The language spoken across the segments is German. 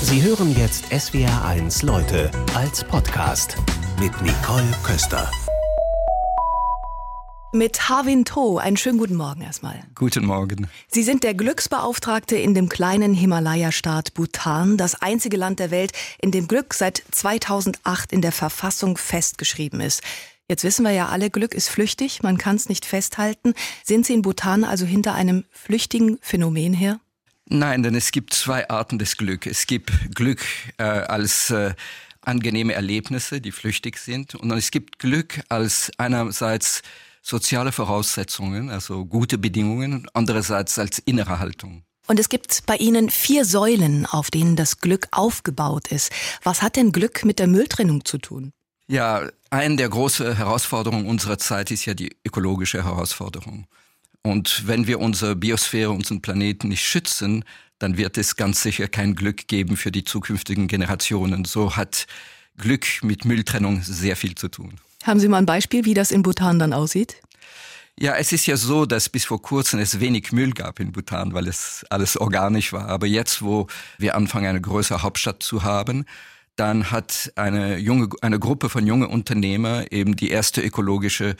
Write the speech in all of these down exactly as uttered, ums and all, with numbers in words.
Sie hören jetzt S W R eins Leute als Podcast mit Nicole Köster. Mit Harwin To, einen schönen guten Morgen erstmal. Guten Morgen. Sie sind der Glücksbeauftragte in dem kleinen Himalaya-Staat Bhutan, das einzige Land der Welt, in dem Glück seit zweitausendacht in der Verfassung festgeschrieben ist. Jetzt wissen wir ja alle, Glück ist flüchtig, man kann es nicht festhalten. Sind Sie in Bhutan also hinter einem flüchtigen Phänomen her? Nein, denn es gibt zwei Arten des Glück. Es gibt Glück äh, als äh, angenehme Erlebnisse, die flüchtig sind. Und es gibt Glück als einerseits soziale Voraussetzungen, also gute Bedingungen, und andererseits als innere Haltung. Und es gibt bei Ihnen vier Säulen, auf denen das Glück aufgebaut ist. Was hat denn Glück mit der Mülltrennung zu tun? Ja, eine der großen Herausforderungen unserer Zeit ist ja die ökologische Herausforderung. Und wenn wir unsere Biosphäre, unseren Planeten nicht schützen, dann wird es ganz sicher kein Glück geben für die zukünftigen Generationen. So hat Glück mit Mülltrennung sehr viel zu tun. Haben Sie mal ein Beispiel, wie das in Bhutan dann aussieht? Ja, es ist ja so, dass bis vor kurzem es wenig Müll gab in Bhutan, weil es alles organisch war. Aber jetzt, wo wir anfangen, eine größere Hauptstadt zu haben, dann hat eine junge, eine Gruppe von jungen Unternehmer eben die erste ökologische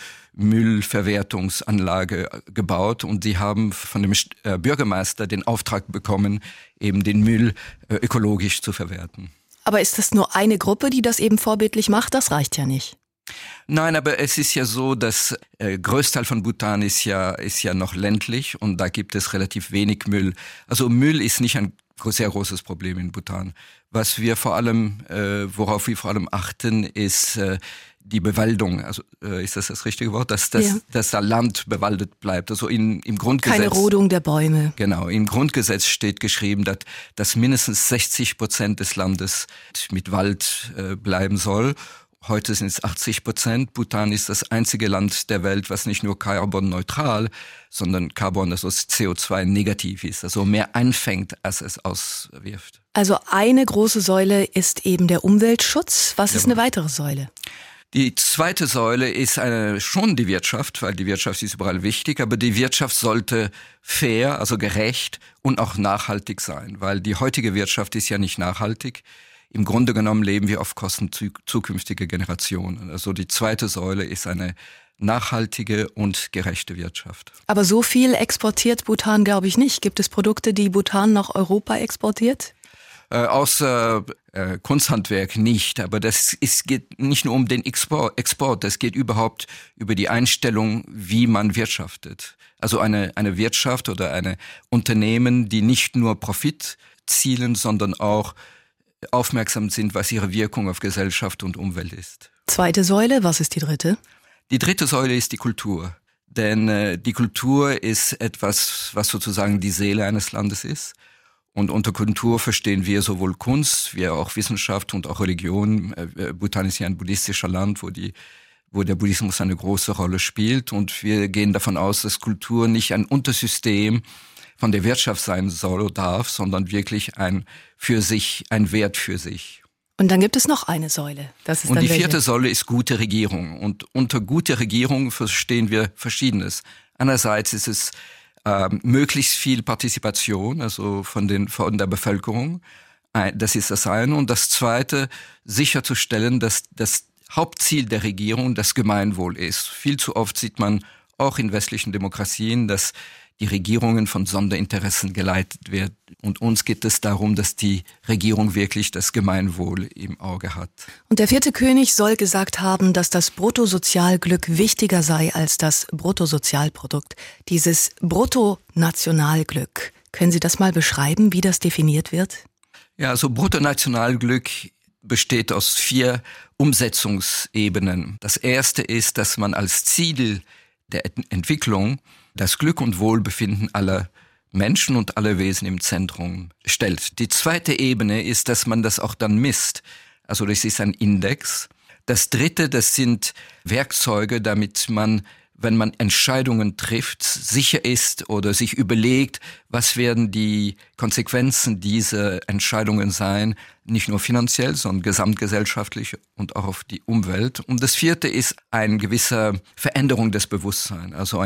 Müllverwertungsanlage gebaut und sie haben von dem Bürgermeister den Auftrag bekommen, eben den Müll ökologisch zu verwerten. Aber ist das nur eine Gruppe, die das eben vorbildlich macht? Das reicht ja nicht. Nein, aber es ist ja so, dass äh, Großteil von Bhutan ist ja ist ja noch ländlich und da gibt es relativ wenig Müll. Also Müll ist nicht ein sehr großes Problem in Bhutan. Was wir vor allem, äh, worauf wir vor allem achten, ist äh, die Bewaldung. Also äh, ist das das richtige Wort, dass das, ja. dass das Land bewaldet bleibt. Also in, im Grundgesetz. Keine Rodung der Bäume. Genau, im Grundgesetz steht geschrieben, dass, dass mindestens sechzig Prozent des Landes mit Wald äh, bleiben soll. Heute sind es achtzig Prozent. Bhutan ist das einzige Land der Welt, was nicht nur carbonneutral, sondern Carbon, also C O zwei negativ ist, also mehr einfängt, als es auswirft. Also eine große Säule ist eben der Umweltschutz. Was ist eine weitere Säule? Die zweite Säule ist eine, schon die Wirtschaft, weil die Wirtschaft ist überall wichtig, aber die Wirtschaft sollte fair, also gerecht und auch nachhaltig sein, weil die heutige Wirtschaft ist ja nicht nachhaltig. Im Grunde genommen leben wir auf Kosten zukünftiger Generationen. Also die zweite Säule ist eine nachhaltige und gerechte Wirtschaft. Aber so viel exportiert Bhutan, glaube ich, nicht. Gibt es Produkte, die Bhutan nach Europa exportiert? Äh, außer äh, Kunsthandwerk nicht. Aber das ist, geht nicht nur um den Export, Export, das geht überhaupt über die Einstellung, wie man wirtschaftet. Also eine, eine Wirtschaft oder eine Unternehmen, die nicht nur Profit zielen, sondern auch aufmerksam sind, was ihre Wirkung auf Gesellschaft und Umwelt ist. Zweite Säule, was ist die dritte? Die dritte Säule ist die Kultur. Denn äh, die Kultur ist etwas, was sozusagen die Seele eines Landes ist. Und unter Kultur verstehen wir sowohl Kunst, wie auch Wissenschaft und auch Religion. Äh, Bhutan ist ja ein buddhistischer Land, wo die wo der Buddhismus eine große Rolle spielt. Und wir gehen davon aus, dass Kultur nicht ein Untersystem von der Wirtschaft sein soll oder darf, sondern wirklich ein für sich, ein Wert für sich. Und dann gibt es noch eine Säule. Das ist und dann die vierte welche? Säule ist gute Regierung. Und unter gute Regierung verstehen wir Verschiedenes. Einerseits ist es äh, möglichst viel Partizipation, also von den von der Bevölkerung. Das ist das eine. Und das zweite, sicherzustellen, dass das Hauptziel der Regierung das Gemeinwohl ist. Viel zu oft sieht man auch in westlichen Demokratien, dass die Regierungen von Sonderinteressen geleitet werden. Und uns geht es darum, dass die Regierung wirklich das Gemeinwohl im Auge hat. Und der vierte König soll gesagt haben, dass das Bruttosozialglück wichtiger sei als das Bruttosozialprodukt. Dieses Bruttonationalglück. Können Sie das mal beschreiben, wie das definiert wird? Ja, also Bruttonationalglück besteht aus vier Umsetzungsebenen. Das erste ist, dass man als Ziel der Entwicklung das Glück und Wohlbefinden aller Menschen und aller Wesen im Zentrum stellt. Die zweite Ebene ist, dass man das auch dann misst. Also das ist ein Index. Das dritte, das sind Werkzeuge, damit man, wenn man Entscheidungen trifft, sicher ist oder sich überlegt, was werden die Konsequenzen dieser Entscheidungen sein, nicht nur finanziell, sondern gesamtgesellschaftlich und auch auf die Umwelt. Und das vierte ist eine gewisse Veränderung des Bewusstseins, also ein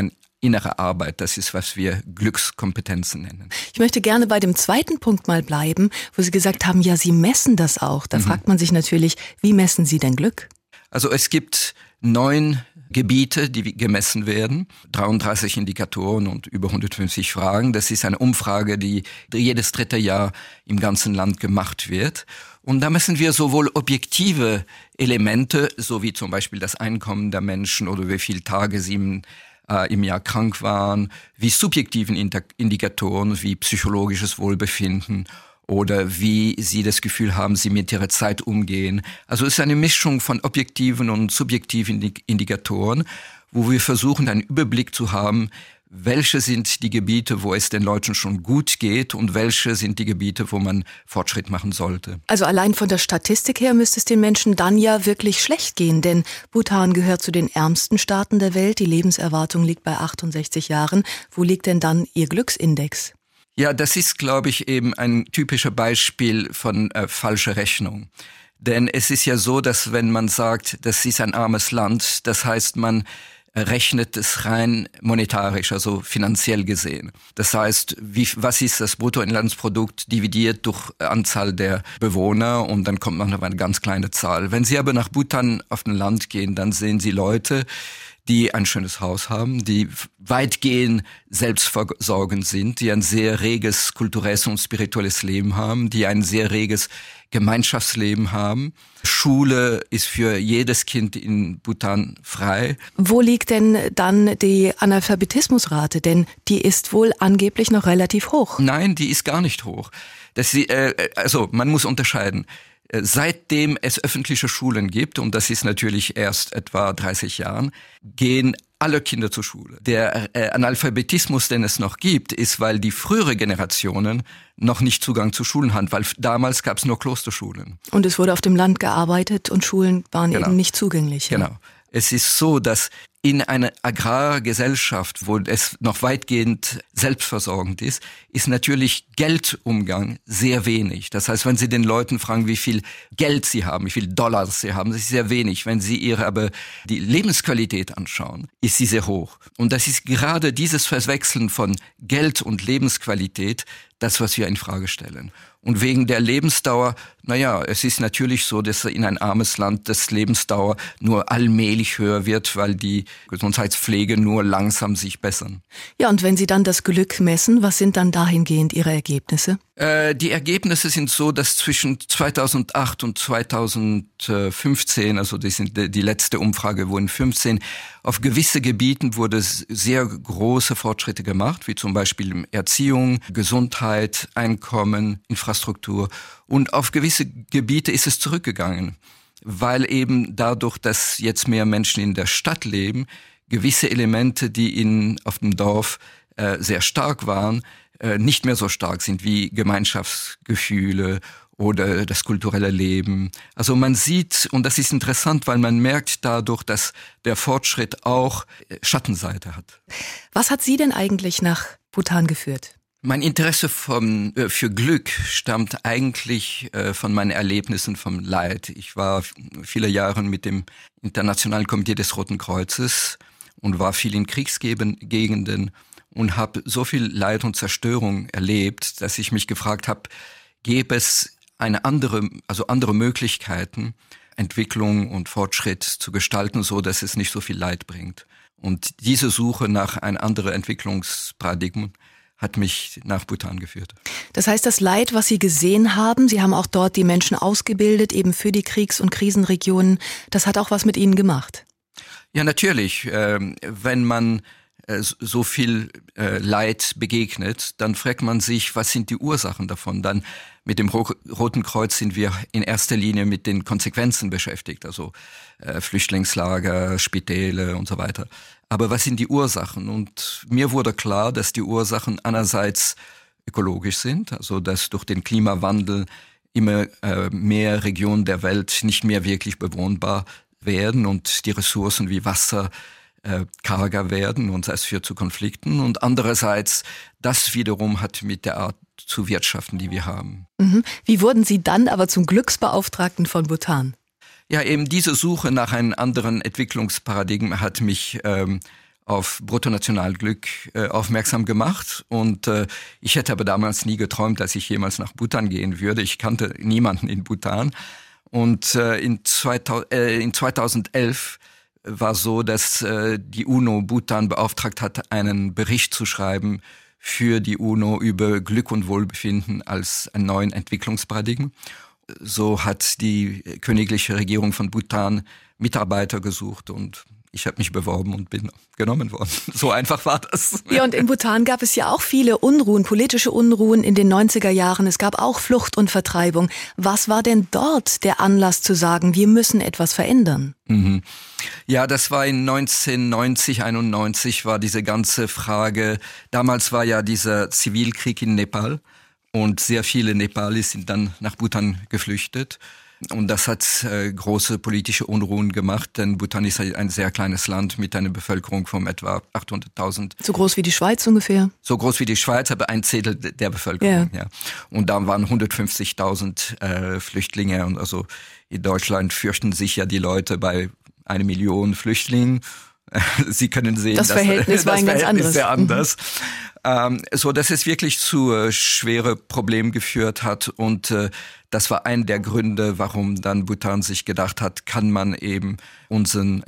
innere Arbeit. Das ist, was wir Glückskompetenzen nennen. Ich möchte gerne bei dem zweiten Punkt mal bleiben, wo Sie gesagt haben, ja, Sie messen das auch. Da mhm. fragt man sich natürlich, wie messen Sie denn Glück? Also es gibt neun Gebiete, die gemessen werden, dreiunddreißig Indikatoren und über hundertfünfzig Fragen. Das ist eine Umfrage, die jedes dritte Jahr im ganzen Land gemacht wird. Und da messen wir sowohl objektive Elemente, so wie zum Beispiel das Einkommen der Menschen oder wie viele Tage sie im, äh, im Jahr krank waren, wie subjektiven Indikatoren wie psychologisches Wohlbefinden oder wie sie das Gefühl haben, sie mit ihrer Zeit umgehen. Also es ist eine Mischung von objektiven und subjektiven Indikatoren, wo wir versuchen, einen Überblick zu haben, welche sind die Gebiete, wo es den Leuten schon gut geht und welche sind die Gebiete, wo man Fortschritt machen sollte. Also allein von der Statistik her müsste es den Menschen dann ja wirklich schlecht gehen, denn Bhutan gehört zu den ärmsten Staaten der Welt. Die Lebenserwartung liegt bei achtundsechzig Jahren. Wo liegt denn dann Ihr Glücksindex? Ja, das ist, glaube ich, eben ein typischer Beispiel von äh, falscher Rechnung. Denn es ist ja so, dass wenn man sagt, das ist ein armes Land, das heißt, man rechnet es rein monetarisch, also finanziell gesehen. Das heißt, wie, was ist das Bruttoinlandsprodukt dividiert durch Anzahl der Bewohner und dann kommt man auf eine ganz kleine Zahl. Wenn Sie aber nach Bhutan auf ein Land gehen, dann sehen Sie Leute, die ein schönes Haus haben, die weitgehend selbstversorgend sind, die ein sehr reges kulturelles und spirituelles Leben haben, die ein sehr reges Gemeinschaftsleben haben. Schule ist für jedes Kind in Bhutan frei. Wo liegt denn dann die Analphabetismusrate? Denn die ist wohl angeblich noch relativ hoch. Nein, die ist gar nicht hoch. Das, äh, also man muss unterscheiden. Seitdem es öffentliche Schulen gibt, und das ist natürlich erst etwa dreißig Jahren, gehen alle Kinder zur Schule. Der äh, Analphabetismus, den es noch gibt, ist, weil die frühere Generationen noch nicht Zugang zu Schulen hatten, weil damals gab es nur Klosterschulen. Und es wurde auf dem Land gearbeitet und Schulen waren genau. eben nicht zugänglich. Ja? Genau. Es ist so, dass in einer Agrargesellschaft, wo es noch weitgehend selbstversorgend ist, ist natürlich Geldumgang sehr wenig. Das heißt, wenn Sie den Leuten fragen, wie viel Geld sie haben, wie viel Dollars sie haben, das ist sehr wenig. Wenn Sie ihre aber die Lebensqualität anschauen, ist sie sehr hoch. Und das ist gerade dieses Verwechseln von Geld und Lebensqualität, das, was wir in Frage stellen. Und wegen der Lebensdauer, naja, es ist natürlich so, dass in ein armes Land das Lebensdauer nur allmählich höher wird, weil die Gesundheitspflege nur langsam sich bessern. Ja, und wenn Sie dann das Glück messen, was sind dann dahingehend Ihre Ergebnisse? Äh, die Ergebnisse sind so, dass zwischen zweitausendacht und zweitausendfünfzehn, also das sind die letzte Umfrage wurden fünfzehn, auf gewisse Gebieten wurde sehr große Fortschritte gemacht, wie zum Beispiel Erziehung, Gesundheit, Einkommen, Infrastruktur. Und auf gewisse Gebiete ist es zurückgegangen, weil eben dadurch, dass jetzt mehr Menschen in der Stadt leben, gewisse Elemente, die in, auf dem Dorf äh, sehr stark waren, äh, nicht mehr so stark sind wie Gemeinschaftsgefühle oder das kulturelle Leben. Also man sieht, und das ist interessant, weil man merkt dadurch, dass der Fortschritt auch Schattenseite hat. Was hat Sie denn eigentlich nach Bhutan geführt? Mein Interesse vom, äh, für Glück stammt eigentlich äh, von meinen Erlebnissen vom Leid. Ich war viele Jahre mit dem Internationalen Komitee des Roten Kreuzes und war viel in Kriegsgegenden und habe so viel Leid und Zerstörung erlebt, dass ich mich gefragt habe, gäbe es eine andere, also andere Möglichkeiten, Entwicklung und Fortschritt zu gestalten, so dass es nicht so viel Leid bringt. Und diese Suche nach einem anderen Entwicklungsparadigmen hat mich nach Bhutan geführt. Das heißt, das Leid, was Sie gesehen haben, Sie haben auch dort die Menschen ausgebildet, eben für die Kriegs- und Krisenregionen, das hat auch was mit Ihnen gemacht? Ja, natürlich. Ähm, wenn man äh, so viel äh, Leid begegnet, dann fragt man sich, was sind die Ursachen davon? Dann mit dem Ro- Roten Kreuz sind wir in erster Linie mit den Konsequenzen beschäftigt, also äh, Flüchtlingslager, Spitäle und so weiter. Aber was sind die Ursachen? Und mir wurde klar, dass die Ursachen einerseits ökologisch sind, also dass durch den Klimawandel immer äh, mehr Regionen der Welt nicht mehr wirklich bewohnbar werden und die Ressourcen wie Wasser äh, karger werden und es führt zu Konflikten. Und andererseits, das wiederum hat mit der Art zu wirtschaften, die wir haben. Mhm. Wie wurden Sie dann aber zum Glücksbeauftragten von Bhutan? Ja, eben diese Suche nach einem anderen Entwicklungsparadigma hat mich ähm, auf Bruttonationalglück äh, aufmerksam gemacht. Und äh, ich hätte aber damals nie geträumt, dass ich jemals nach Bhutan gehen würde. Ich kannte niemanden in Bhutan. Und äh, in, zweitausend, äh, in zweitausendelf war so, dass äh, die UNO Bhutan beauftragt hat, einen Bericht zu schreiben für die UNO über Glück und Wohlbefinden als einen neuen Entwicklungsparadigmen. So hat die königliche Regierung von Bhutan Mitarbeiter gesucht und ich habe mich beworben und bin genommen worden. So einfach war das. Ja, und in Bhutan gab es ja auch viele Unruhen, politische Unruhen in den neunziger Jahren. Es gab auch Flucht und Vertreibung. Was war denn dort der Anlass zu sagen, wir müssen etwas verändern? Mhm. Ja, das war in neunzehnhundertneunzig, einundneunzig war diese ganze Frage. Damals war ja dieser Zivilkrieg in Nepal und sehr viele Nepalis sind dann nach Bhutan geflüchtet. Und das hat äh, große politische Unruhen gemacht, denn Bhutan ist ein sehr kleines Land mit einer Bevölkerung von etwa achthunderttausend. So groß wie die Schweiz ungefähr? So groß wie die Schweiz, aber ein Zehntel der Bevölkerung. Yeah. Ja. Und da waren hundertfünfzigtausend äh, Flüchtlinge. Und also in Deutschland fürchten sich ja die Leute bei einer Million Flüchtlingen. Sie können sehen, das dass Verhältnis war das ein ganz Verhältnis anderes. sehr anders. Mhm. Ähm, so dass es wirklich zu äh, schwere Problemen geführt hat und äh, das war ein der Gründe, warum dann Bhutan sich gedacht hat, kann man eben unseren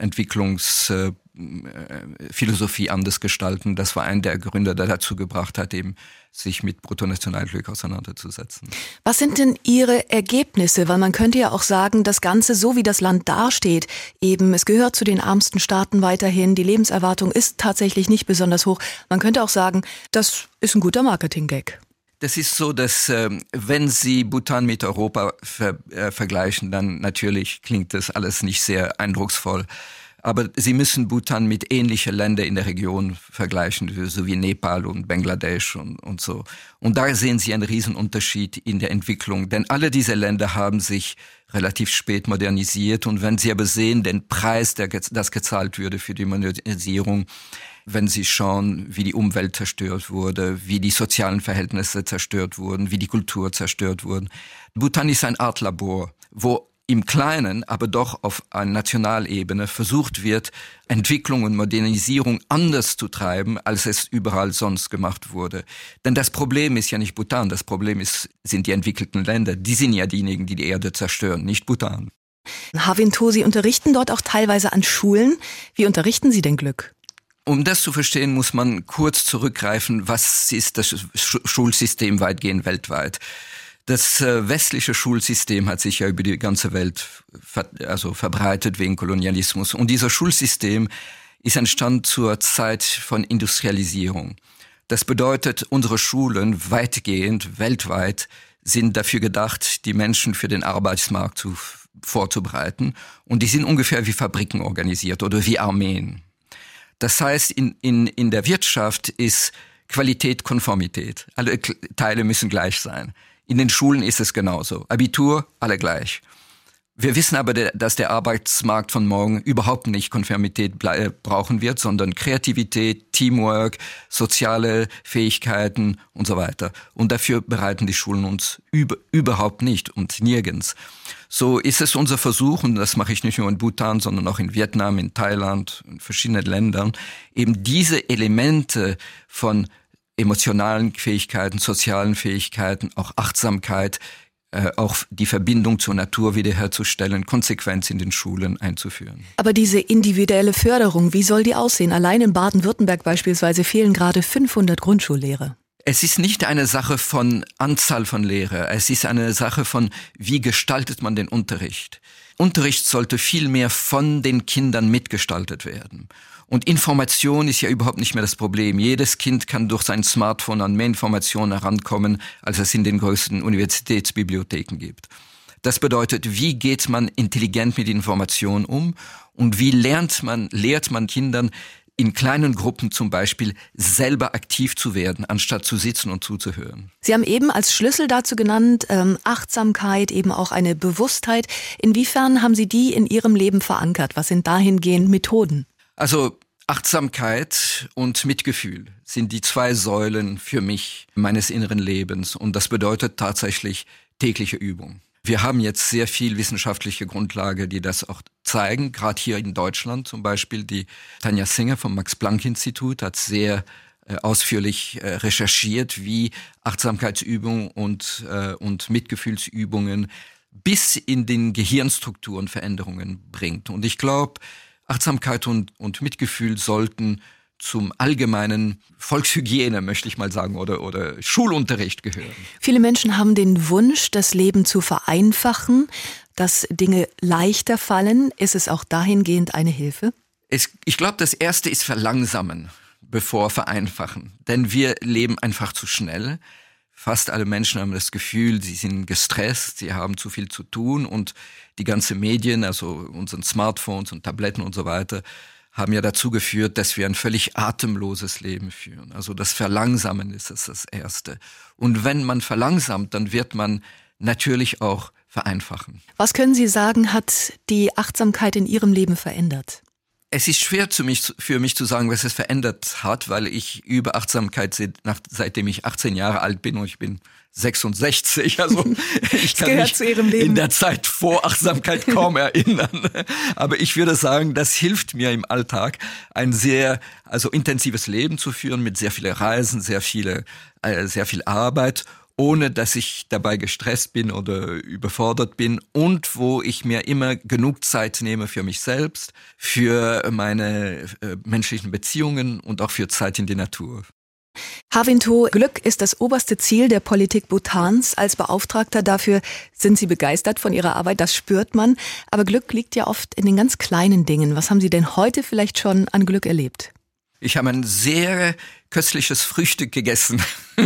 Entwicklungsphilosophie äh, anders gestalten. Das war ein der Gründe, der dazu gebracht hat, eben sich mit Bruttonationalglück auseinanderzusetzen. Was sind denn Ihre Ergebnisse? Weil man könnte ja auch sagen, das Ganze, so wie das Land dasteht, eben, es gehört zu den ärmsten Staaten weiterhin, die Lebenserwartung ist tatsächlich nicht besonders hoch. Man könnte auch sagen, das ist ein guter Marketing-Gag. Das ist so, dass äh, wenn Sie Bhutan mit Europa ver, äh, vergleichen, dann natürlich klingt das alles nicht sehr eindrucksvoll. Aber Sie müssen Bhutan mit ähnlichen Ländern in der Region vergleichen, so wie Nepal und Bangladesch und, und so. Und da sehen Sie einen Riesenunterschied in der Entwicklung, denn alle diese Länder haben sich relativ spät modernisiert. Und wenn Sie aber sehen, den Preis, der das gezahlt würde für die Modernisierung, wenn Sie schauen, wie die Umwelt zerstört wurde, wie die sozialen Verhältnisse zerstört wurden, wie die Kultur zerstört wurden. Bhutan ist eine Art Labor, wo im Kleinen, aber doch auf einer Nationalebene versucht wird, Entwicklung und Modernisierung anders zu treiben, als es überall sonst gemacht wurde. Denn das Problem ist ja nicht Bhutan, das Problem ist, sind die entwickelten Länder. Die sind ja diejenigen, die die Erde zerstören, nicht Bhutan. Havintho, Sie unterrichten dort auch teilweise an Schulen. Wie unterrichten Sie denn Glück? Um das zu verstehen, muss man kurz zurückgreifen, was ist das Schulsystem weitgehend weltweit. Das äh, westliche Schulsystem hat sich ja über die ganze Welt ver- also verbreitet wegen Kolonialismus. Und dieser Schulsystem ist entstanden zur Zeit von Industrialisierung. Das bedeutet, unsere Schulen weitgehend, weltweit, sind dafür gedacht, die Menschen für den Arbeitsmarkt zu, vorzubereiten. Und die sind ungefähr wie Fabriken organisiert oder wie Armeen. Das heißt, in, in, in der Wirtschaft ist Qualität Konformität. Alle Teile müssen gleich sein. In den Schulen ist es genauso. Abitur, alle gleich. Wir wissen aber, dass der Arbeitsmarkt von morgen überhaupt nicht Konformität brauchen wird, sondern Kreativität, Teamwork, soziale Fähigkeiten und so weiter. Und dafür bereiten die Schulen uns über, überhaupt nicht und nirgends. So ist es unser Versuch, und das mache ich nicht nur in Bhutan, sondern auch in Vietnam, in Thailand, in verschiedenen Ländern, eben diese Elemente von emotionalen Fähigkeiten, sozialen Fähigkeiten, auch Achtsamkeit, äh, auch die Verbindung zur Natur wiederherzustellen, Konsequenz in den Schulen einzuführen. Aber diese individuelle Förderung, wie soll die aussehen? Allein in Baden-Württemberg beispielsweise fehlen gerade fünfhundert Grundschullehrer. Es ist nicht eine Sache von Anzahl von Lehrern, es ist eine Sache von, wie gestaltet man den Unterricht. Unterricht sollte viel mehr von den Kindern mitgestaltet werden. Und Information ist ja überhaupt nicht mehr das Problem. Jedes Kind kann durch sein Smartphone an mehr Informationen herankommen, als es in den größten Universitätsbibliotheken gibt. Das bedeutet, wie geht man intelligent mit Informationen um und wie lernt man, lehrt man Kindern in kleinen Gruppen zum Beispiel selber aktiv zu werden, anstatt zu sitzen und zuzuhören. Sie haben eben als Schlüssel dazu genannt, ähm, Achtsamkeit, eben auch eine Bewusstheit. Inwiefern haben Sie die in Ihrem Leben verankert? Was sind dahingehend Methoden? Also Achtsamkeit und Mitgefühl sind die zwei Säulen für mich meines inneren Lebens und das bedeutet tatsächlich tägliche Übung. Wir haben jetzt sehr viel wissenschaftliche Grundlage, die das auch zeigen. Gerade hier in Deutschland zum Beispiel die Tanja Singer vom Max-Planck-Institut hat sehr äh, ausführlich äh, recherchiert, wie Achtsamkeitsübungen und, äh, und Mitgefühlsübungen bis in den Gehirnstrukturen Veränderungen bringt. Und ich glaube, Achtsamkeit und, und Mitgefühl sollten zum allgemeinen Volkshygiene, möchte ich mal sagen, oder, oder Schulunterricht gehören. Viele Menschen haben den Wunsch, das Leben zu vereinfachen, dass Dinge leichter fallen. Ist es auch dahingehend eine Hilfe? Es, ich glaube, das Erste ist verlangsamen, bevor vereinfachen. Denn wir leben einfach zu schnell. Fast alle Menschen haben das Gefühl, sie sind gestresst, sie haben zu viel zu tun und die ganzen Medien, also unseren Smartphones und Tabletten und so weiter, haben ja dazu geführt, dass wir ein völlig atemloses Leben führen. Also das Verlangsamen ist das, das Erste. Und wenn man verlangsamt, dann wird man natürlich auch vereinfachen. Was können Sie sagen, hat die Achtsamkeit in Ihrem Leben verändert? Es ist schwer für mich, für mich zu sagen, was es verändert hat, weil ich übe Achtsamkeit seit, nach, seitdem ich achtzehn Jahre alt bin und ich bin sechsundsechzig. Also ich kann mich zu Ihrem Leben. in der Zeit vor Achtsamkeit kaum erinnern. Aber ich würde sagen, das hilft mir im Alltag, ein sehr also intensives Leben zu führen mit sehr vielen Reisen, sehr viele, äh, sehr viel Arbeit, ohne dass ich dabei gestresst bin oder überfordert bin und wo ich mir immer genug Zeit nehme für mich selbst, für meine äh, menschlichen Beziehungen und auch für Zeit in die Natur. Harvinto, Glück ist das oberste Ziel der Politik Bhutans. Als Beauftragter dafür sind Sie begeistert von Ihrer Arbeit, das spürt man. Aber Glück liegt ja oft in den ganz kleinen Dingen. Was haben Sie denn heute vielleicht schon an Glück erlebt? Ich habe ein sehr köstliches Frühstück gegessen.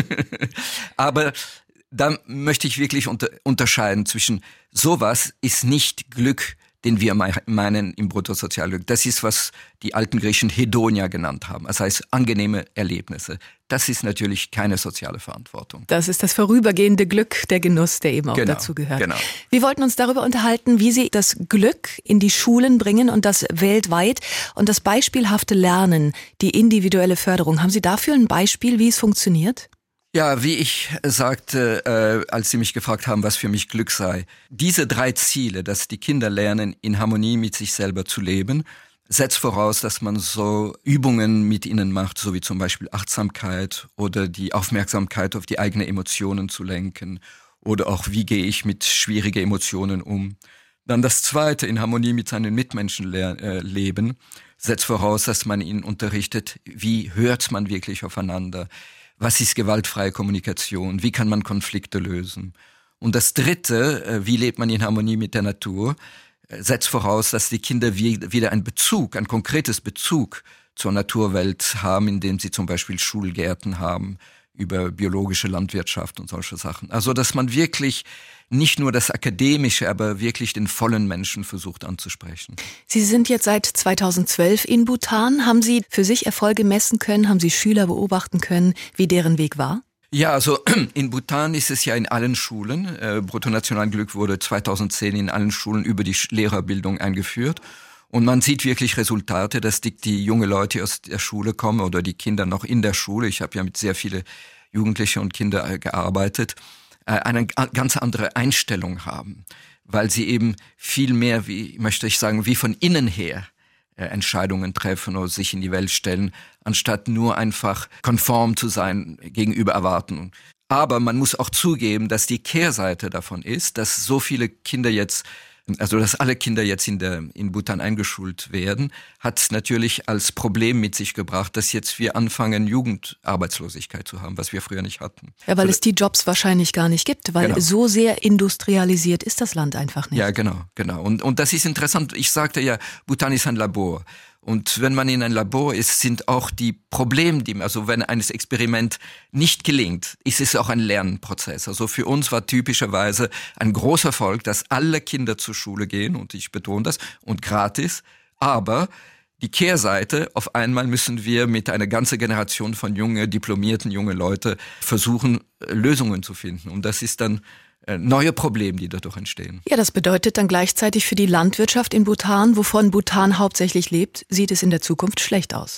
Aber da möchte ich wirklich unter, unterscheiden zwischen sowas ist nicht Glück, den wir meinen im Bruttosozialglück. Das ist, was die alten Griechen Hedonia genannt haben. Das heißt, angenehme Erlebnisse. Das ist natürlich keine soziale Verantwortung. Das ist das vorübergehende Glück, der Genuss, der eben auch genau, dazu gehört. Genau. Wir wollten uns darüber unterhalten, wie Sie das Glück in die Schulen bringen und das weltweit und das beispielhafte Lernen, die individuelle Förderung. Haben Sie dafür ein Beispiel, wie es funktioniert? Ja, wie ich sagte, äh, als Sie mich gefragt haben, was für mich Glück sei. Diese drei Ziele, dass die Kinder lernen, in Harmonie mit sich selber zu leben, setzt voraus, dass man so Übungen mit ihnen macht, so wie zum Beispiel Achtsamkeit oder die Aufmerksamkeit auf die eigenen Emotionen zu lenken oder auch, wie gehe ich mit schwierigen Emotionen um. Dann das Zweite, in Harmonie mit seinen Mitmenschen le- äh, leben, setzt voraus, dass man ihnen unterrichtet, wie hört man wirklich aufeinander. Was ist gewaltfreie Kommunikation? Wie kann man Konflikte lösen? Und das Dritte, wie lebt man in Harmonie mit der Natur, setzt voraus, dass die Kinder wieder einen Bezug, ein konkretes Bezug zur Naturwelt haben, indem sie zum Beispiel Schulgärten haben, über biologische Landwirtschaft und solche Sachen. Also, dass man wirklich nicht nur das Akademische, aber wirklich den vollen Menschen versucht anzusprechen. Sie sind jetzt seit zweitausendzwölf in Bhutan. Haben Sie für sich Erfolge messen können? Haben Sie Schüler beobachten können, wie deren Weg war? Ja, also in Bhutan ist es ja in allen Schulen. Äh, Bruttonationalglück wurde zweitausendzehn in allen Schulen über die Lehrerbildung eingeführt. Und man sieht wirklich Resultate, dass die, die junge Leute aus der Schule kommen oder die Kinder noch in der Schule. Ich habe ja mit sehr vielen Jugendlichen und Kindern gearbeitet. Eine ganz andere Einstellung haben, weil sie eben viel mehr, wie möchte ich sagen, wie von innen her äh, Entscheidungen treffen oder sich in die Welt stellen, anstatt nur einfach konform zu sein gegenüber Erwartungen. Aber man muss auch zugeben, dass die Kehrseite davon ist, dass so viele Kinder jetzt, also dass alle Kinder jetzt in der in Bhutan eingeschult werden, hat natürlich als Problem mit sich gebracht, dass jetzt wir anfangen, Jugendarbeitslosigkeit zu haben, was wir früher nicht hatten. Ja, weil so, es die Jobs wahrscheinlich gar nicht gibt, weil genau. so sehr industrialisiert ist das Land einfach nicht. Ja, genau, genau. Und, und das ist interessant. Ich sagte ja, Bhutan ist ein Labor. Und wenn man in ein Labor ist, sind auch die Probleme, die, also wenn ein Experiment nicht gelingt, ist es auch ein Lernprozess. Also für uns war typischerweise ein großer Erfolg, dass alle Kinder zur Schule gehen, und ich betone das, und gratis. Aber die Kehrseite, auf einmal müssen wir mit einer ganzen Generation von jungen, diplomierten jungen Leuten versuchen, Lösungen zu finden. Und das ist dann neue Probleme, die dadurch entstehen. Ja, das bedeutet dann gleichzeitig für die Landwirtschaft in Bhutan, wovon Bhutan hauptsächlich lebt, sieht es in der Zukunft schlecht aus.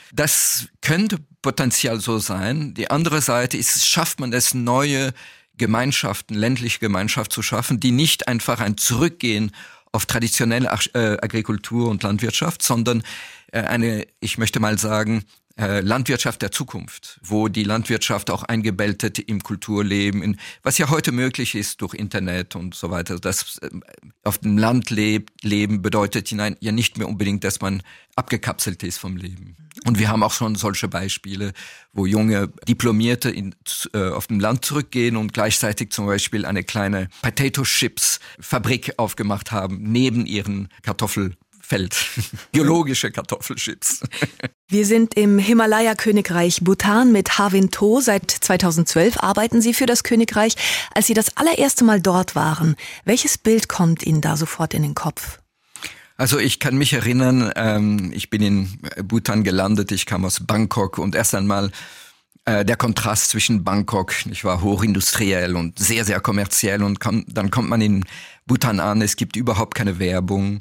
Das könnte potenziell so sein. Die andere Seite ist, schafft man es, neue Gemeinschaften, ländliche Gemeinschaften zu schaffen, die nicht einfach ein Zurückgehen auf traditionelle äh, Agrikultur und Landwirtschaft, sondern äh, eine, ich möchte mal sagen, äh, Landwirtschaft der Zukunft, wo die Landwirtschaft auch eingebettet im Kulturleben, in, was ja heute möglich ist durch Internet und so weiter. Das äh, auf dem Land lebt, leben bedeutet hinein, ja nicht mehr unbedingt, dass man abgekapselt ist vom Leben. Und wir haben auch schon solche Beispiele, wo junge Diplomierte in, äh, auf dem Land zurückgehen und gleichzeitig zum Beispiel eine kleine Potato Chips Fabrik aufgemacht haben, neben ihren Kartoffelfeld. Biologische Kartoffelchips. Wir sind im Himalaya-Königreich Bhutan mit Harvin To. Seit zweitausendzwölf arbeiten Sie für das Königreich. Als Sie das allererste Mal dort waren, welches Bild kommt Ihnen da sofort in den Kopf? Also ich kann mich erinnern, ähm, ich bin in Bhutan gelandet, ich kam aus Bangkok und erst einmal äh, der Kontrast zwischen Bangkok, ich war hochindustriell und sehr, sehr kommerziell und kam, dann kommt man in Bhutan an, es gibt überhaupt keine Werbung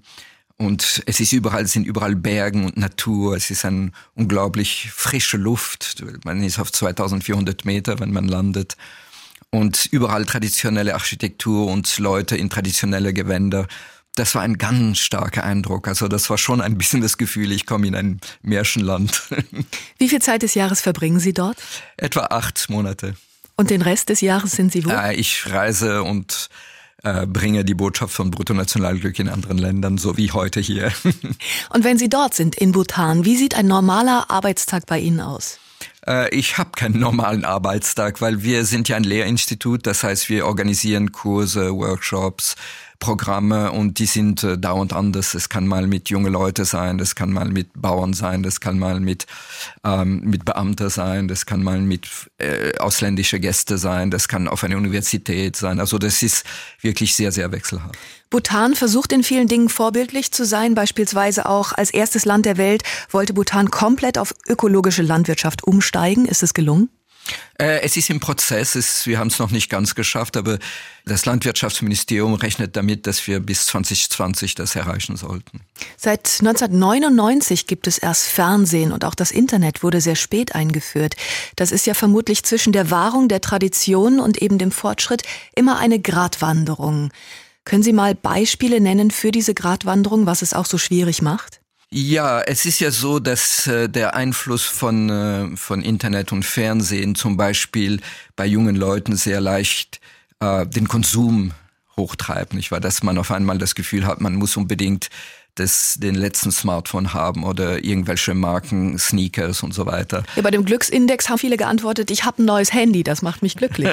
und es ist überall, es sind überall Bergen und Natur, es ist eine unglaublich frische Luft, man ist auf zweitausendvierhundert Meter, wenn man landet und überall traditionelle Architektur und Leute in traditionelle Gewänder. Das war ein ganz starker Eindruck. Also das war schon ein bisschen das Gefühl, ich komme in ein Märchenland. Wie viel Zeit des Jahres verbringen Sie dort? Etwa acht Monate. Und den Rest des Jahres sind Sie wo? Äh, ich reise und äh, bringe die Botschaft von Bruttonationalglück in anderen Ländern, so wie heute hier. Und wenn Sie dort sind, in Bhutan, wie sieht ein normaler Arbeitstag bei Ihnen aus? Ich habe keinen normalen Arbeitstag, weil wir sind ja ein Lehrinstitut, das heißt, wir organisieren Kurse, Workshops, Programme und die sind äh, dauernd anders. Es kann mal mit junge Leute sein, das kann mal mit Bauern sein, das kann mal mit ähm, mit Beamter sein, das kann mal mit äh, ausländische Gäste sein, das kann auf einer Universität sein. Also das ist wirklich sehr, sehr wechselhaft. Bhutan versucht in vielen Dingen vorbildlich zu sein, beispielsweise auch als erstes Land der Welt wollte Bhutan komplett auf ökologische Landwirtschaft umsteigen. Ist es gelungen? Äh, es ist im Prozess, es, wir haben es noch nicht ganz geschafft, aber das Landwirtschaftsministerium rechnet damit, dass wir bis zwanzig zwanzig das erreichen sollten. Seit neunzehnhundertneunundneunzig gibt es erst Fernsehen und auch das Internet wurde sehr spät eingeführt. Das ist ja vermutlich zwischen der Wahrung der Tradition und eben dem Fortschritt immer eine Gratwanderung. Können Sie mal Beispiele nennen für diese Gratwanderung, was es auch so schwierig macht? Ja, es ist ja so, dass äh, der Einfluss von äh, von Internet und Fernsehen zum Beispiel bei jungen Leuten sehr leicht äh, den Konsum hochtreibt, nicht wahr? Dass man auf einmal das Gefühl hat, man muss unbedingt das, den letzten Smartphone haben oder irgendwelche Marken, Sneakers und so weiter. Ja, bei dem Glücksindex haben viele geantwortet, ich habe ein neues Handy, das macht mich glücklich.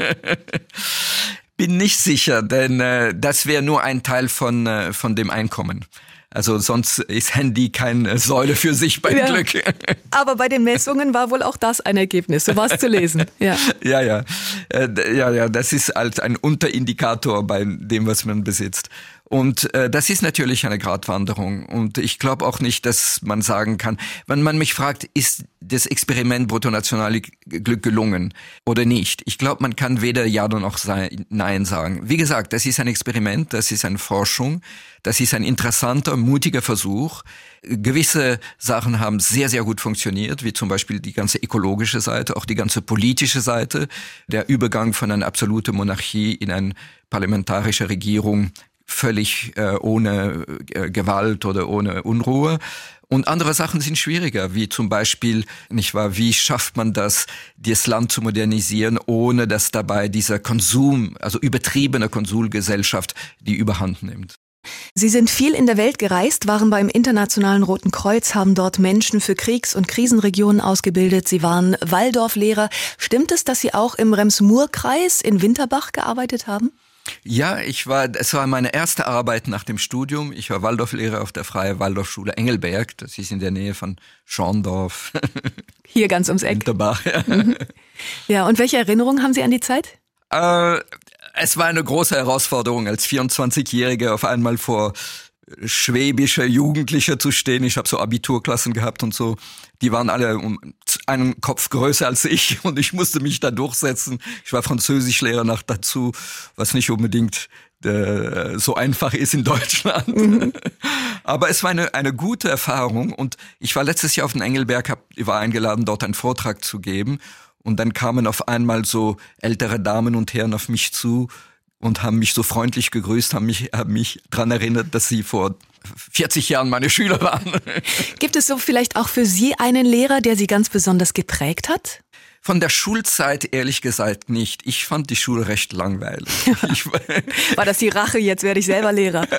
Bin nicht sicher, denn äh, das wäre nur ein Teil von äh, von dem Einkommen. Also sonst ist Handy keine Säule für sich beim ja, Glück. Aber bei den Messungen war wohl auch das ein Ergebnis, so war es zu lesen. Ja, ja, ja, äh, ja, ja, das ist halt ein Unterindikator bei dem, was man besitzt. Und äh, das ist natürlich eine Gratwanderung. Und ich glaube auch nicht, dass man sagen kann, wenn man mich fragt, ist das Experiment Bruttonationalglück gelungen oder nicht? Ich glaube, man kann weder Ja noch Nein sagen. Wie gesagt, das ist ein Experiment, das ist eine Forschung, das ist ein interessanter, mutiger Versuch. Gewisse Sachen haben sehr, sehr gut funktioniert, wie zum Beispiel die ganze ökologische Seite, auch die ganze politische Seite, der Übergang von einer absoluten Monarchie in eine parlamentarische Regierung, völlig äh, ohne äh, Gewalt oder ohne Unruhe. Und andere Sachen sind schwieriger, wie zum Beispiel, nicht wahr, wie schafft man das, das Land zu modernisieren, ohne dass dabei dieser Konsum, also übertriebene Konsumgesellschaft die Überhand nimmt. Sie sind viel in der Welt gereist, waren beim Internationalen Roten Kreuz, haben dort Menschen für Kriegs- und Krisenregionen ausgebildet. Sie waren Waldorflehrer. Stimmt es, dass Sie auch im Rems-Murr-Kreis in Winterbach gearbeitet haben? Ja, ich war, es war meine erste Arbeit nach dem Studium. Ich war Waldorflehrer auf der Freien Waldorfschule Engelberg. Das ist in der Nähe von Schorndorf. Hier ganz ums Eck. Winterbach, ja. Mhm. Ja, und welche Erinnerungen haben Sie an die Zeit? Äh, es war eine große Herausforderung, als vierundzwanzigjähriger auf einmal vor schwäbische Jugendliche zu stehen. Ich habe so Abiturklassen gehabt und so. Die waren alle um einen Kopf größer als ich und ich musste mich da durchsetzen. Ich war Französischlehrer noch dazu, was nicht unbedingt äh, so einfach ist in Deutschland. Mhm. Aber es war eine, eine gute Erfahrung und ich war letztes Jahr auf dem Engelberg, hab, war eingeladen, dort einen Vortrag zu geben und dann kamen auf einmal so ältere Damen und Herren auf mich zu, und haben mich so freundlich gegrüßt, haben mich, haben mich daran erinnert, dass sie vor vierzig Jahren meine Schüler waren. Gibt es so vielleicht auch für Sie einen Lehrer, der Sie ganz besonders geprägt hat? Von der Schulzeit ehrlich gesagt nicht. Ich fand die Schule recht langweilig. Ich, War das die Rache, jetzt werde ich selber Lehrer?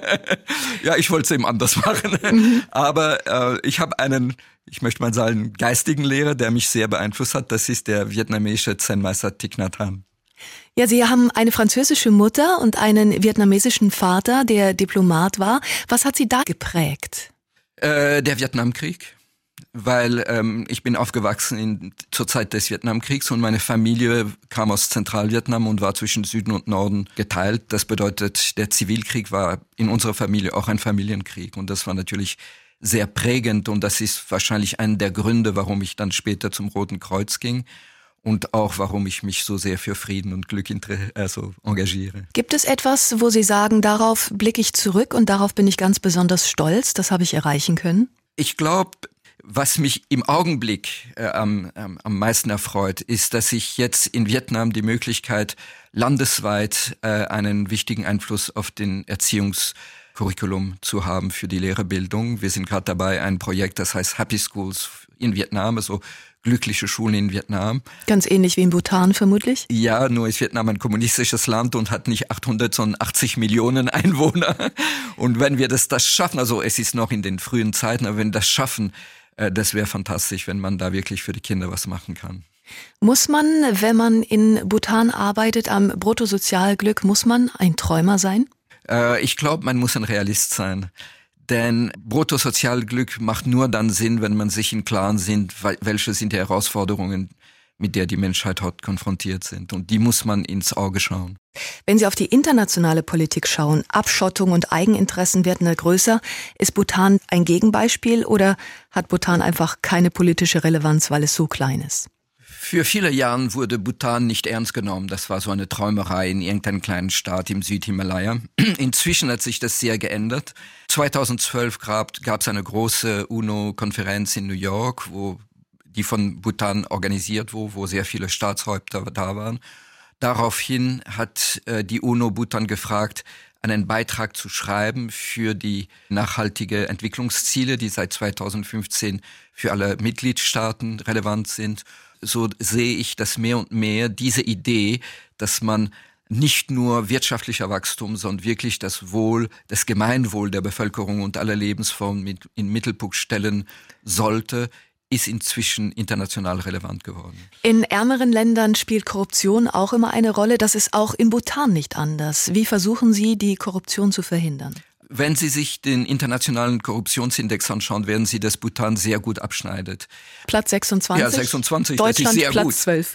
Ja, ich wollte es eben anders machen. Mhm. Aber äh, ich habe einen, ich möchte mal sagen, geistigen Lehrer, der mich sehr beeinflusst hat. Das ist der vietnamesische Zen-Meister Thich Nhat Hanh. Ja, Sie haben eine französische Mutter und einen vietnamesischen Vater, der Diplomat war. Was hat Sie da geprägt? Äh, der Vietnamkrieg. Weil ähm, ich bin aufgewachsen in, zur Zeit des Vietnamkriegs und meine Familie kam aus Zentralvietnam und war zwischen Süden und Norden geteilt. Das bedeutet, der Zivilkrieg war in unserer Familie auch ein Familienkrieg und das war natürlich sehr prägend und das ist wahrscheinlich einer der Gründe, warum ich dann später zum Roten Kreuz ging und auch warum ich mich so sehr für Frieden und Glück also engagiere. Gibt es etwas, wo Sie sagen, darauf blicke ich zurück und darauf bin ich ganz besonders stolz, das habe ich erreichen können? Ich glaube, was mich im Augenblick äh, am, ähm, am meisten erfreut, ist, dass ich jetzt in Vietnam die Möglichkeit landesweit äh, einen wichtigen Einfluss auf den Erziehungscurriculum zu haben für die Lehrerbildung. Wir sind gerade dabei, ein Projekt, das heißt Happy Schools in Vietnam, also glückliche Schulen in Vietnam. Ganz ähnlich wie in Bhutan vermutlich? Ja, nur ist Vietnam ein kommunistisches Land und hat nicht achthundert, sondern achtzig Millionen Einwohner. Und wenn wir das, das schaffen, also es ist noch in den frühen Zeiten, aber wenn wir das schaffen, das wäre fantastisch, wenn man da wirklich für die Kinder was machen kann. Muss man, wenn man in Bhutan arbeitet, am Bruttosozialglück, muss man ein Träumer sein? Äh, ich glaube, man muss ein Realist sein. Denn Bruttosozialglück macht nur dann Sinn, wenn man sich im Klaren sind, welche sind die Herausforderungen, mit der die Menschheit heute konfrontiert sind. Und die muss man ins Auge schauen. Wenn Sie auf die internationale Politik schauen, Abschottung und Eigeninteressen werden da größer. Ist Bhutan ein Gegenbeispiel oder hat Bhutan einfach keine politische Relevanz, weil es so klein ist? Für viele Jahre wurde Bhutan nicht ernst genommen. Das war so eine Träumerei in irgendeinem kleinen Staat im Südhimalaya. Inzwischen hat sich das sehr geändert. zweitausendzwölf gab es eine große UNO-Konferenz in New York, wo die von Bhutan organisiert wurde, wo sehr viele Staatshäupter da waren. Daraufhin hat äh, die UNO Bhutan gefragt, einen Beitrag zu schreiben für die nachhaltige Entwicklungsziele, die seit zweitausendfünfzehn für alle Mitgliedstaaten relevant sind. So sehe ich, dass mehr und mehr diese Idee, dass man nicht nur wirtschaftlicher Wachstum, sondern wirklich das Wohl, das Gemeinwohl der Bevölkerung und aller Lebensformen mit in den Mittelpunkt stellen sollte, ist inzwischen international relevant geworden. In ärmeren Ländern spielt Korruption auch immer eine Rolle. Das ist auch in Bhutan nicht anders. Wie versuchen Sie, die Korruption zu verhindern? Wenn Sie sich den internationalen Korruptionsindex anschauen, werden Sie, dass Bhutan sehr gut abschneidet. Platz sechsundzwanzig? Ja, sechsundzwanzig. Deutschland das ist sehr Platz gut. zwölf.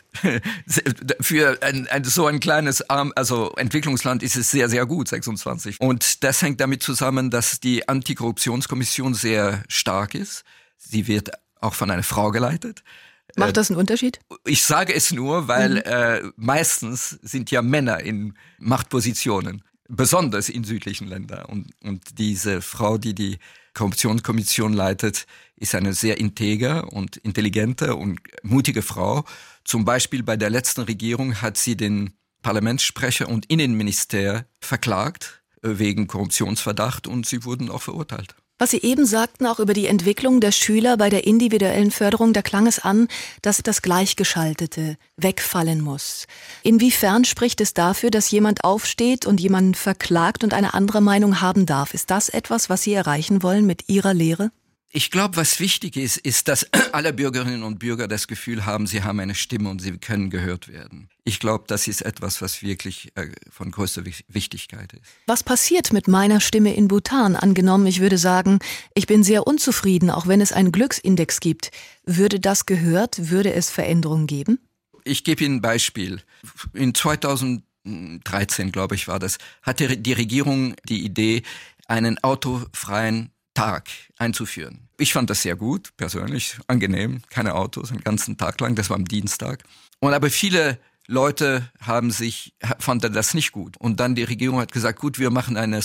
Für ein, ein, so ein kleines also Entwicklungsland ist es sehr, sehr gut, sechsundzwanzig. Und das hängt damit zusammen, dass die Antikorruptionskommission sehr stark ist. Sie wird auch von einer Frau geleitet. Macht das einen Unterschied? Ich sage es nur, weil Mhm. äh, meistens sind ja Männer in Machtpositionen, besonders in südlichen Ländern. Und, und diese Frau, die die Korruptionskommission leitet, ist eine sehr integer und intelligente und mutige Frau. Zum Beispiel bei der letzten Regierung hat sie den Parlamentssprecher und Innenminister verklagt äh, wegen Korruptionsverdacht und sie wurden auch verurteilt. Was Sie eben sagten, auch über die Entwicklung der Schüler bei der individuellen Förderung, da klang es an, dass das Gleichgeschaltete wegfallen muss. Inwiefern spricht es dafür, dass jemand aufsteht und jemanden verklagt und eine andere Meinung haben darf? Ist das etwas, was Sie erreichen wollen mit Ihrer Lehre? Ich glaube, was wichtig ist, ist, dass alle Bürgerinnen und Bürger das Gefühl haben, sie haben eine Stimme und sie können gehört werden. Ich glaube, das ist etwas, was wirklich äh, von größter Wichtigkeit ist. Was passiert mit meiner Stimme in Bhutan? Angenommen, ich würde sagen, ich bin sehr unzufrieden, auch wenn es einen Glücksindex gibt. Würde das gehört? Würde es Veränderungen geben? Ich gebe Ihnen ein Beispiel. In zweitausenddreizehn, glaube ich, war das, hatte die Regierung die Idee, einen autofreien Tag einzuführen. Ich fand das sehr gut, persönlich, angenehm, keine Autos, einen ganzen Tag lang, das war am Dienstag. Und aber viele Leute haben sich, fanden das nicht gut. Und dann die Regierung hat gesagt, gut, wir machen eine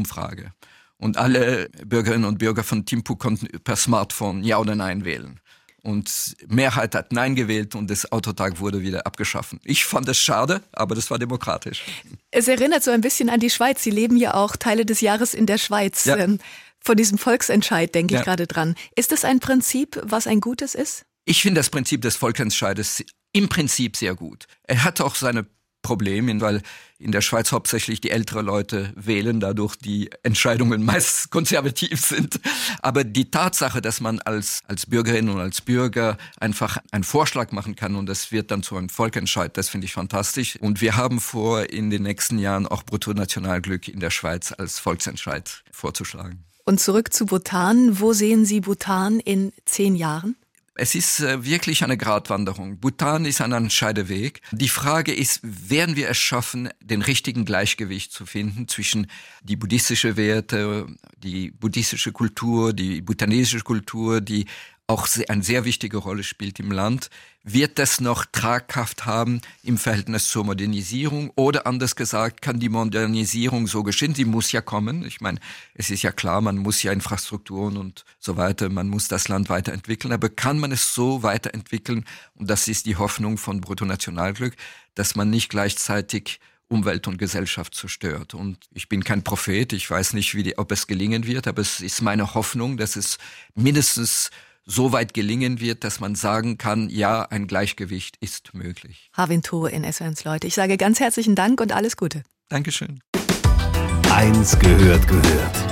Smartphone-Umfrage. Und alle Bürgerinnen und Bürger von Thimphu konnten per Smartphone Ja oder Nein wählen. Und Mehrheit hat Nein gewählt und das Autotag wurde wieder abgeschaffen. Ich fand es schade, aber das war demokratisch. Es erinnert so ein bisschen an die Schweiz. Sie leben ja auch Teile des Jahres in der Schweiz. Ja. Von diesem Volksentscheid denke ich Ja. gerade dran. Ist das ein Prinzip, was ein gutes ist? Ich finde das Prinzip des Volksentscheides im Prinzip sehr gut. Er hat auch seine Probleme, weil in der Schweiz hauptsächlich die älteren Leute wählen, dadurch die Entscheidungen meist konservativ sind. Aber die Tatsache, dass man als, als Bürgerin und als Bürger einfach einen Vorschlag machen kann und das wird dann zu einem Volksentscheid, das finde ich fantastisch. Und wir haben vor, in den nächsten Jahren auch Bruttonationalglück in der Schweiz als Volksentscheid vorzuschlagen. Und zurück zu Bhutan. Wo sehen Sie Bhutan in zehn Jahren? Es ist äh, wirklich eine Gratwanderung. Bhutan ist ein Entscheideweg. Die Frage ist, werden wir es schaffen, den richtigen Gleichgewicht zu finden zwischen die buddhistische Werte, die buddhistische Kultur, die bhutanesische Kultur, die auch eine sehr wichtige Rolle spielt im Land. Wird das noch Tragkraft haben im Verhältnis zur Modernisierung? Oder anders gesagt, kann die Modernisierung so geschehen? Sie muss ja kommen. Ich meine, es ist ja klar, man muss ja Infrastrukturen und so weiter, man muss das Land weiterentwickeln. Aber kann man es so weiterentwickeln? Und das ist die Hoffnung von Bruttonationalglück, dass man nicht gleichzeitig Umwelt und Gesellschaft zerstört. Und ich bin kein Prophet, ich weiß nicht, wie die, ob es gelingen wird, aber es ist meine Hoffnung, dass es mindestens so weit gelingen wird, dass man sagen kann, ja, ein Gleichgewicht ist möglich. Harwin Toh in S W R eins Leute. Ich sage ganz herzlichen Dank und alles Gute. Dankeschön. Eins gehört gehört.